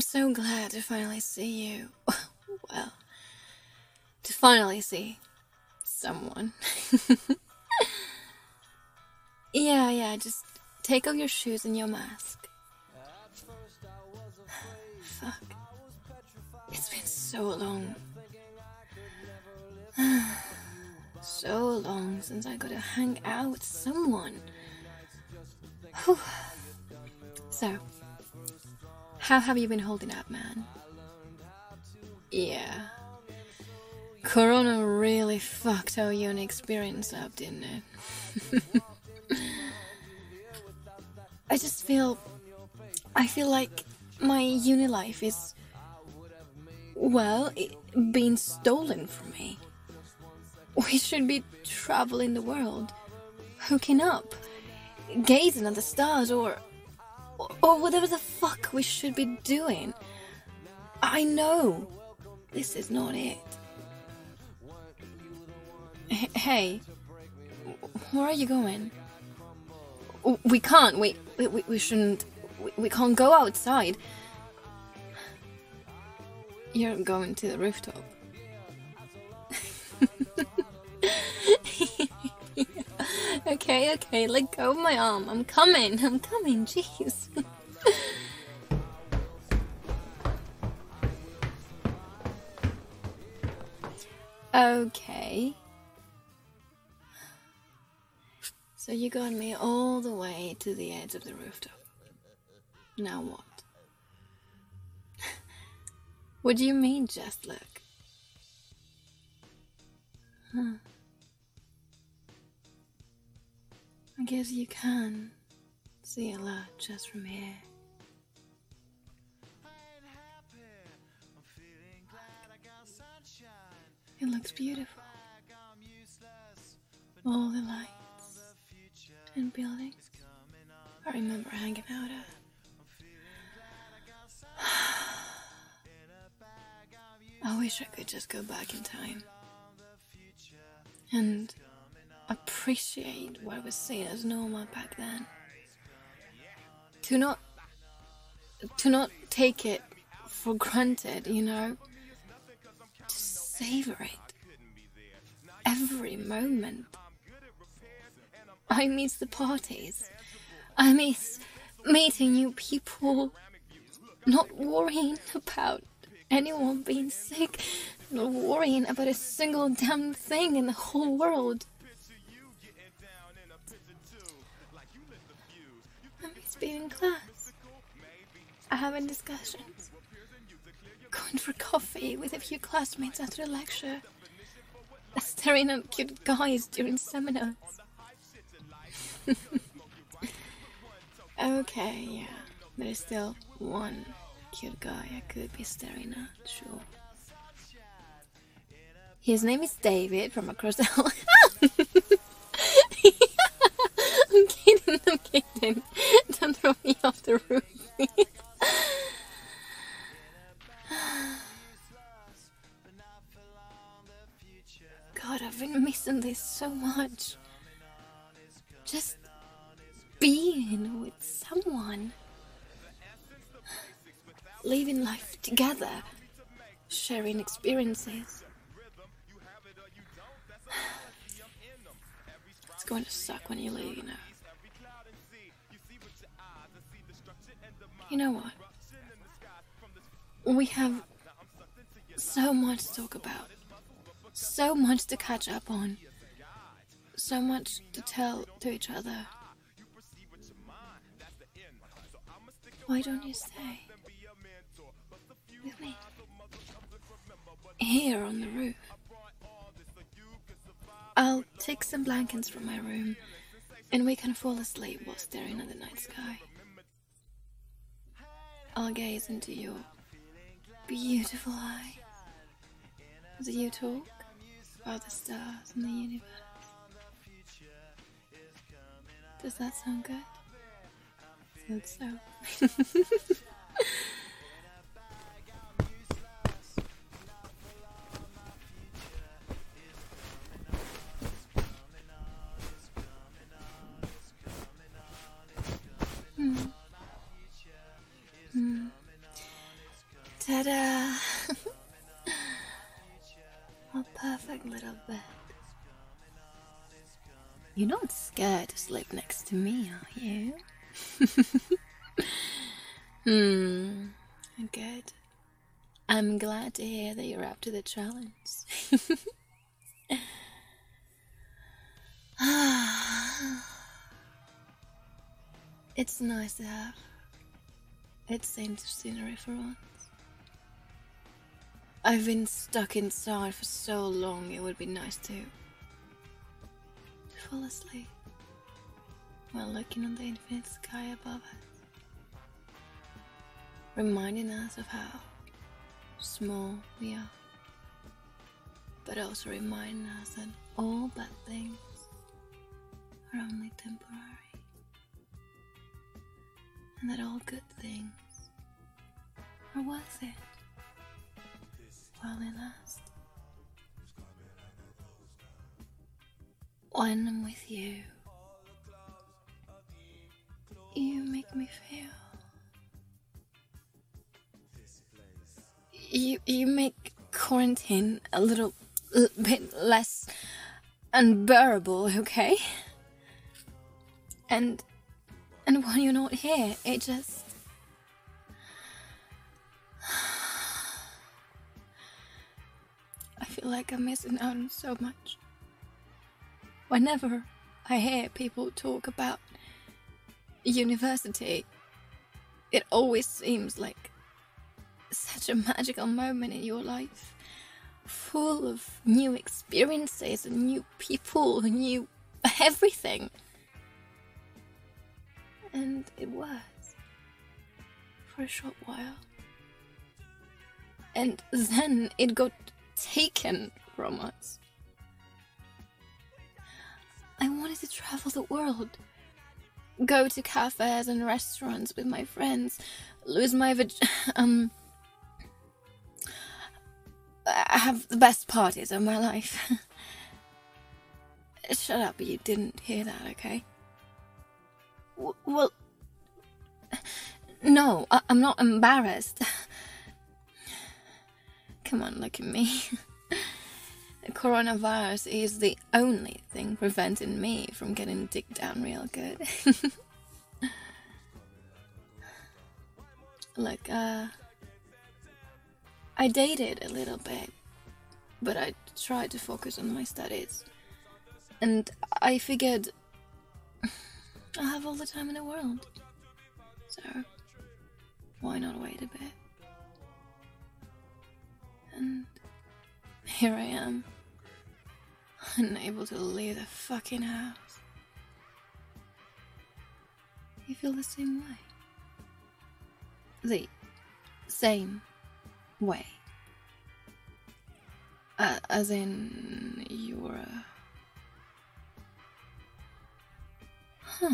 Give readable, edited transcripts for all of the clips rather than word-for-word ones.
so glad to finally see you. Well, to finally see someone. Yeah, just take off your shoes and your mask. Fuck. It's been so long. So long since I got to hang out with someone. Whew. So, how have you been holding up, man? Yeah. Corona really fucked our uni experience up, didn't it? I feel like my uni life is, well, being stolen from me. We should be traveling the world, hooking up, gazing at the stars, or whatever the fuck we should be doing. I know this is not it. Hey, where are you going? We can't. We shouldn't. We can't go outside. You're going to the rooftop. Okay, let go of my arm. I'm coming, jeez. Okay. So you got me all the way to the edge of the rooftop. Now what? What do you mean, just look? Huh. I guess you can see a lot just from here. It looks beautiful. All the lights and buildings I remember hanging out at. I wish I could just go back in time and appreciate what was seen as normal back then. To not take it for granted, you know? To savor it. Every moment. I miss the parties. I miss meeting new people. Not worrying about anyone being sick. Not worrying about a single damn thing in the whole world. I miss being in class. Having discussions. Going for coffee with a few classmates after a lecture. Staring at cute guys during seminars. Okay, yeah. There's still one cute guy I could be staring at, sure. His name is David from across the hall. I'm kidding. Don't throw me off the roof. God, I've been missing this so much. Just being with someone. Living life together. Sharing experiences. It's going to suck when you leave, you know. You know what? We have so much to talk about. So much to catch up on. So much to tell to each other. Why don't you stay with me? Here on the roof. I'll take some blankets from my room and we can fall asleep while staring at the night sky. I'll gaze into your beautiful eye as you talk about the stars and the universe. Does that sound good? Good so. get a perfect little bed. You're not scared to sleep next to me, are you? Good. I'm glad to hear that you're up to the challenge. It's nice to have a change of scenery for once. I've been stuck inside for so long, it would be nice to fall asleep while looking on the infinite sky above us, reminding us of how small we are, but also reminding us that all bad things are only temporary, and that all good things are worth it while they last. When I'm with you, you make me feel. You make quarantine a little bit less unbearable, okay? And when you're not here, it just... I feel like I'm missing out on so much. Whenever I hear people talk about university, it always seems like such a magical moment in your life, full of new experiences and new people, new everything. And it was for a short while. And then it got taken from us. I wanted to travel the world, go to cafes and restaurants with my friends, lose my I have the best parties of my life. Shut up, you didn't hear that, okay? Well, no, I'm not embarrassed. Come on, look at me. The coronavirus is the only thing preventing me from getting digged down real good. Look, I dated a little bit, but I tried to focus on my studies. And I figured I have all the time in the world. So, why not wait a bit? And here I am, unable to leave the fucking house. You feel the same way? The same way. As in, you're a... Huh.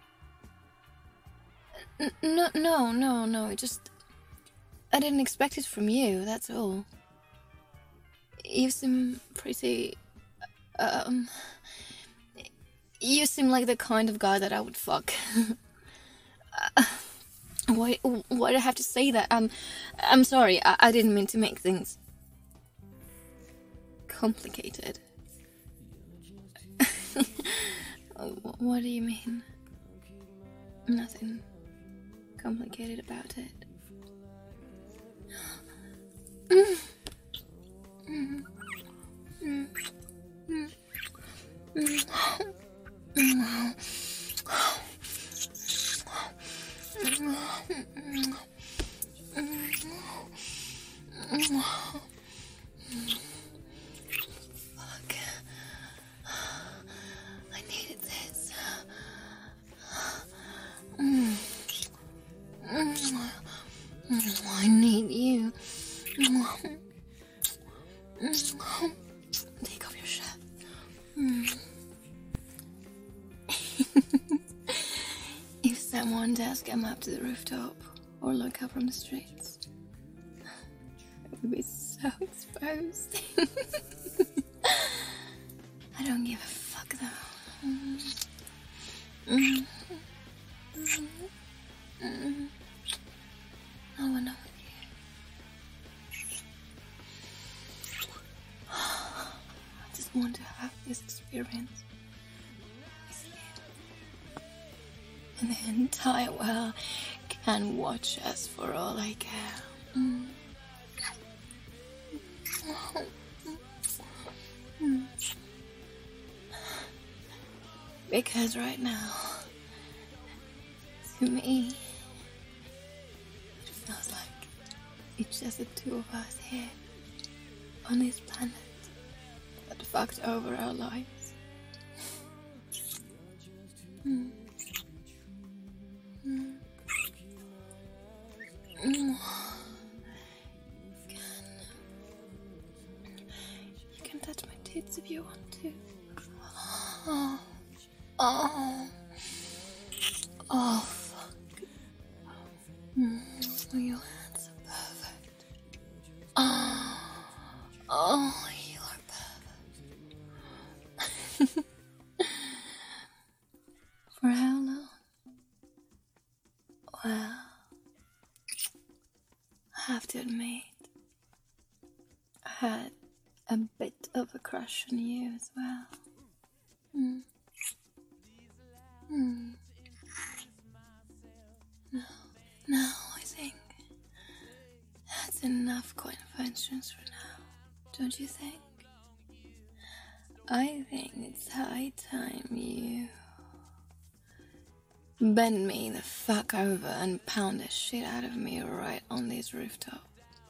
No, just... I didn't expect it from you, that's all. You seem pretty... You seem like the kind of guy that I would fuck. Why do I have to say that? I'm sorry, I didn't mean to make things... complicated. What do you mean? Nothing complicated about it. Fuck. I needed this. I need you. Take off your shirt. If someone does come up to the rooftop or look up from the streets, it would be so exposed. I don't give a fuck though. I wanna know with you. and the entire world can watch us for all I care. Because right now, to me, it feels like it's just the two of us here on this planet that fucked over our lives. You can touch my tits if you want to. Oh, fuck. Your hands are perfect. Oh, you are perfect. For how long? Well, I have to admit, I had a bit of a crush on you as well. No, I think that's enough conventions for now, don't you think? I think it's high time you bend me the fuck over and pound the shit out of me right on this rooftop.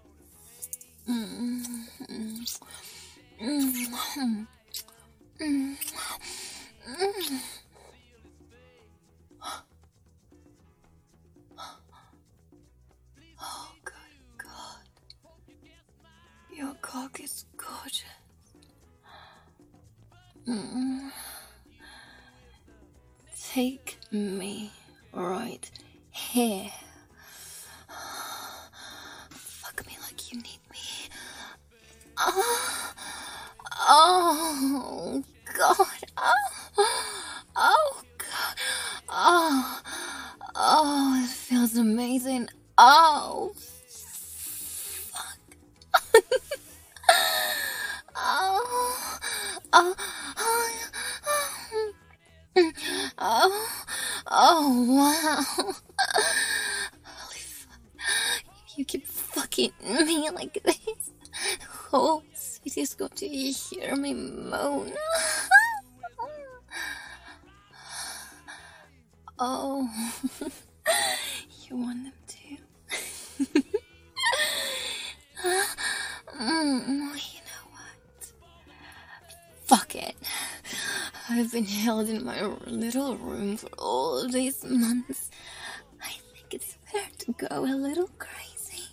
Oh, good God. Your cock is gorgeous. Take me right here. Fuck me like you need me. Oh God. Oh God. Oh, it feels amazing. Oh, fuck. Oh, wow. Holy fuck. You keep fucking me like this. Oh, city's got to hear me moan. Oh, you want them to? You know what? Fuck it. I've been held in my little room for all these months. I think it's fair to go a little crazy.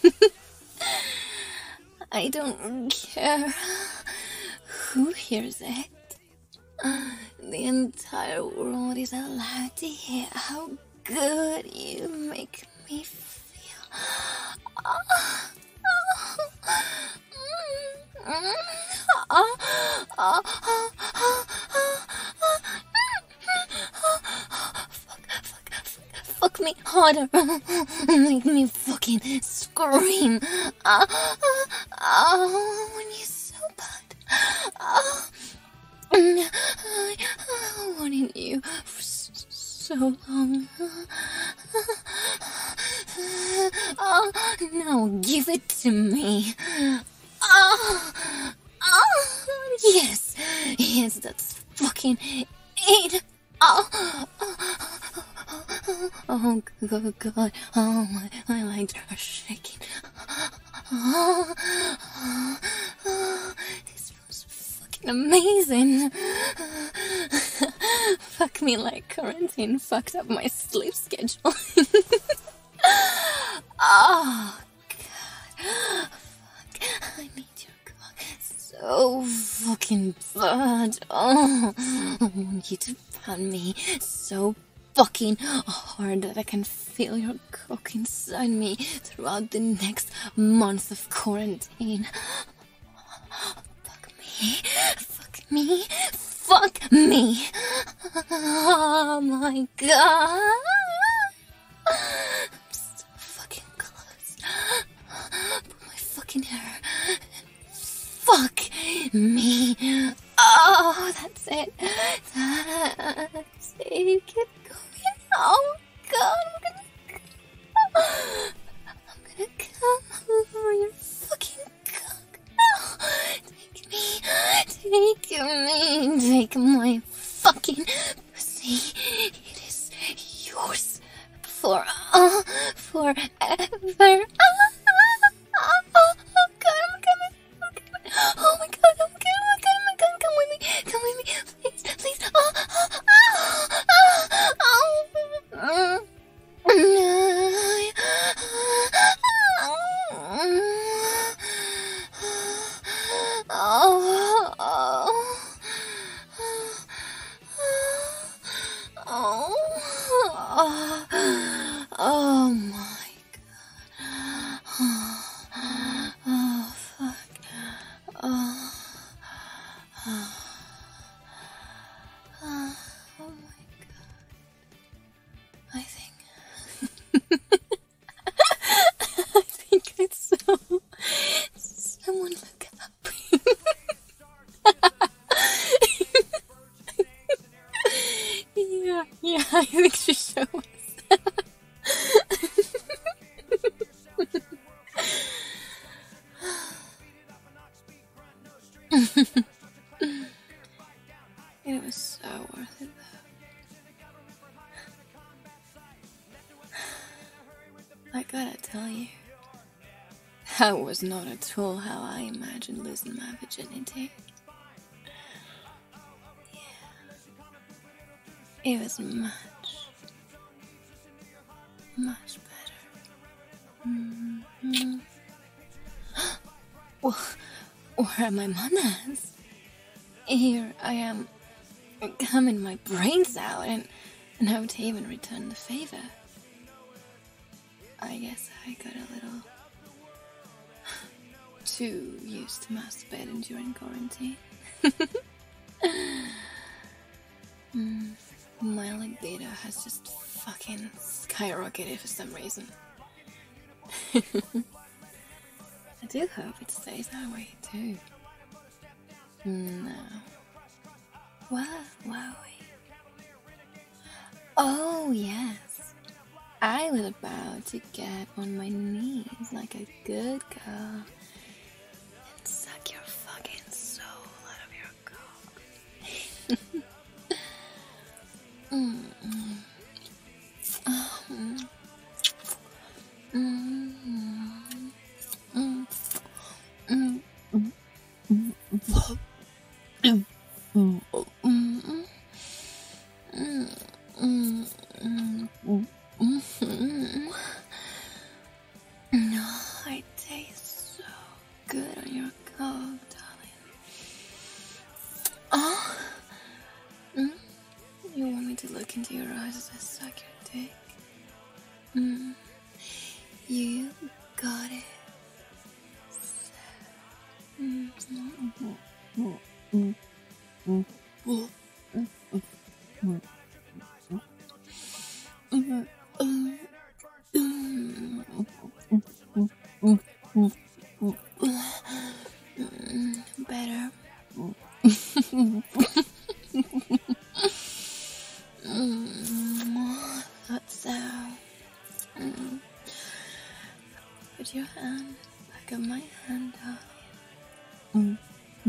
I don't care who hears it. The entire world is allowed to hear how good you make me feel. Fuck me harder. Make me fucking scream. When you're so bad. I wanted you for so long. Now give it to me. Yes, that's fucking it. Oh God, oh my legs are shaking. This was fucking amazing. Fuck me like quarantine fucked up my sleep schedule. Oh God, fuck, I need your cock so fucking bad. Oh, I want you to pound me so fucking hard that I can feel your cock inside me throughout the next month of quarantine. Fuck me. Oh my God. I'm so fucking close. Put my fucking hair. Fuck me. Oh, that's it. Keep going Oh God, I'm gonna come over your fucking cock. Oh, take my fucking pussy. It is yours forever. Oh God, I'm coming. Oh my God, oh my God, come with me, please. Oh my God. Oh fuck. Oh my God. I think I saw someone look up. Yeah, I think she showed us. It was so worth it though. I gotta tell you, that was not at all how I imagined losing my virginity. Yeah. It was much better. Mm-hmm. Well, where are my manners? Here I am, coming my brains out, and how to even return the favor. I guess I got a little too used to masturbating during quarantine. My libido has just fucking skyrocketed for some reason. I do hope it stays that way too. No. What were we? Oh yes, I was about to get on my knees like a good girl and suck your fucking soul out of your cock. It tastes so good on your cock, darling. Oh, you want me to look into your eyes as I suck your dick? You got it. Better. That's so. Put your hand back on my hand, darling.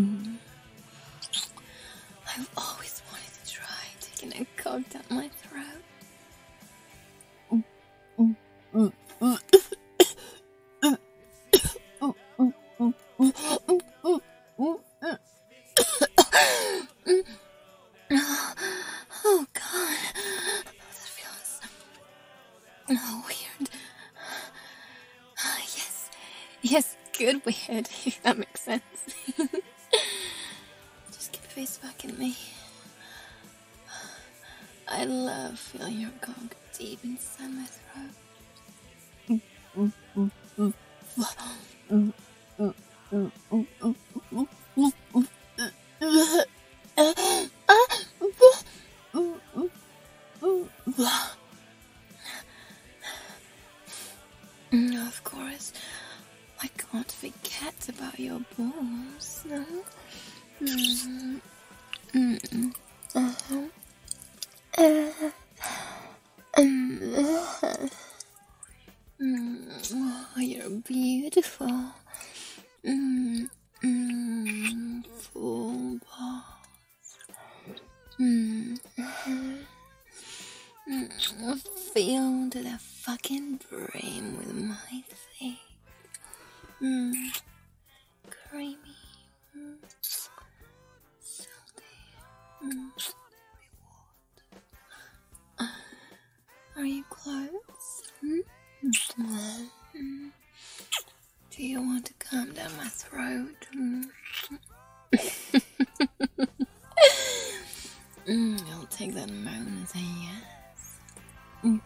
I've always wanted to try taking a cock down my throat. Oh God, that feels weird. Yes, good weird, if that makes sense. Just get your face back in me. I love feeling your cock deep inside my throat. Of course, I can't forget about your balls. No? Feel to the fucking brim with my teeth. Creamy. Salty. Are you close? Do you want to come down my throat? I'll take that moan as a yes.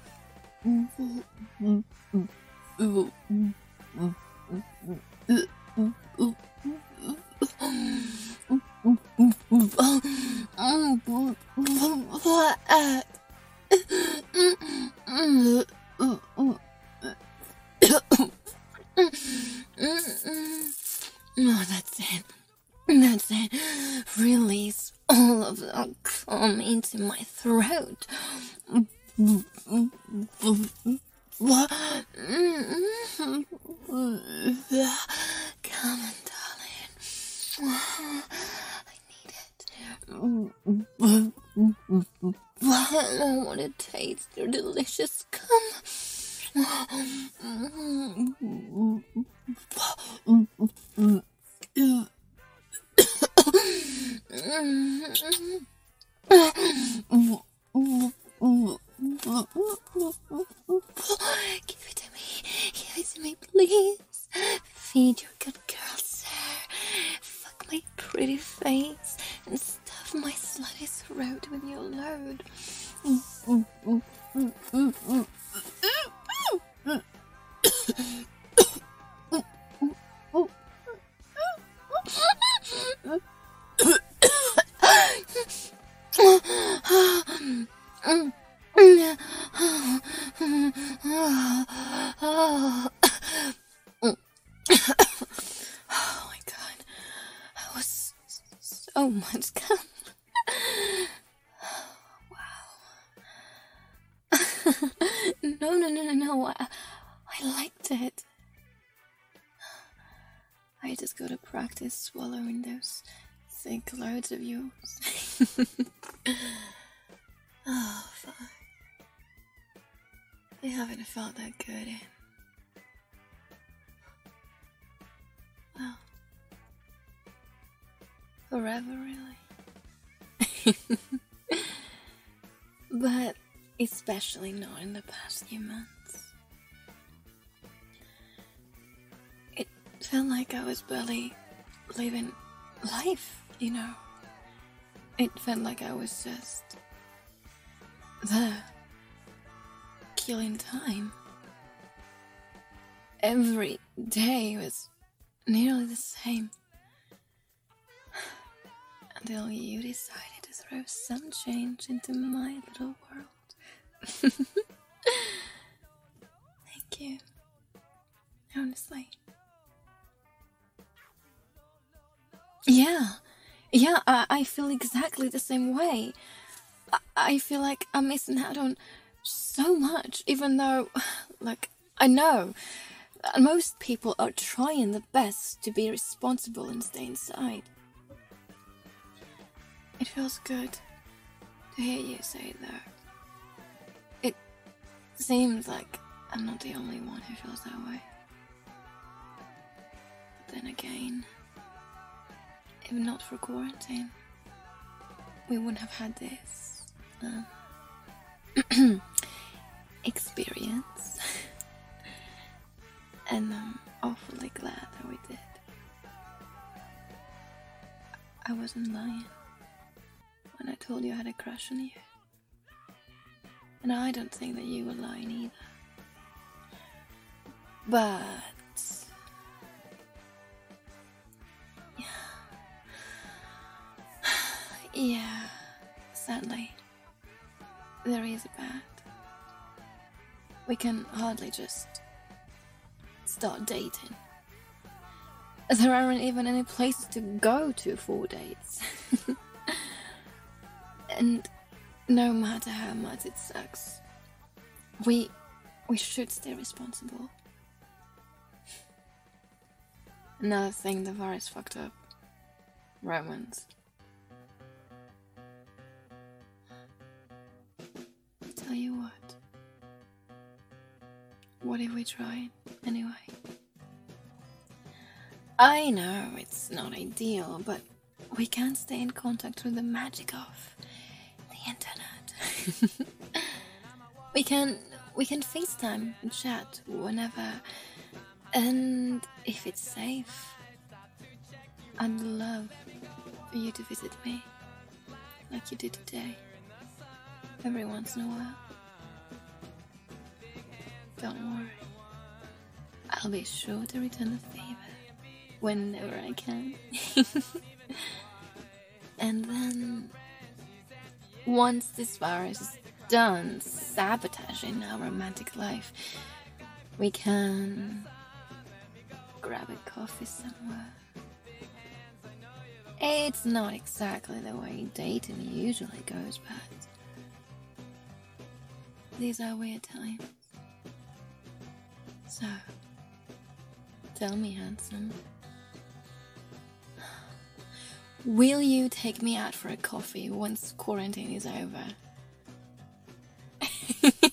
Oh, that's it. That's it. Release all of the cum into my throat. Come on, darling. I need it. I want to taste your delicious cum. Give it to me, please. Feed your good girl, sir. Fuck my pretty face and stuff my slutty throat with your load. Oh my god, that was so much cum. Wow. No, I liked it. I just gotta practice swallowing those thick loads of yours. Oh, fuck. I haven't felt that good in. Well, forever, really. But especially not in the past few months. It felt like I was barely living life, you know. It felt like I was just there, killing time. Every day was nearly the same. Until you decided to throw some change into my little world. Thank you. Honestly. Yeah, I feel exactly the same way. I feel like I'm missing out on so much, even though, like, I know most people are trying the best to be responsible and stay inside. It feels good to hear you say it, though. It seems like I'm not the only one who feels that way. But then again, if not for quarantine, we wouldn't have had this experience. And I'm awfully glad that we did. I wasn't lying when I told you I had a crush on you. And I don't think that you were lying either. But yeah, sadly, there is a bad. We can hardly just start dating. There aren't even any places to go to for dates. And no matter how much it sucks, we should stay responsible. Another thing the virus fucked up. Romance. What if we tried anyway? I know it's not ideal, but we can stay in contact through the magic of the internet. we can FaceTime and chat whenever, and if it's safe, I'd love for you to visit me, like you did today, every once in a while. Don't worry, I'll be sure to return the favor whenever I can. And then, once this virus is done sabotaging our romantic life, we can grab a coffee somewhere. It's not exactly the way dating usually goes, but these are weird times. So, tell me, handsome, will you take me out for a coffee once quarantine is over?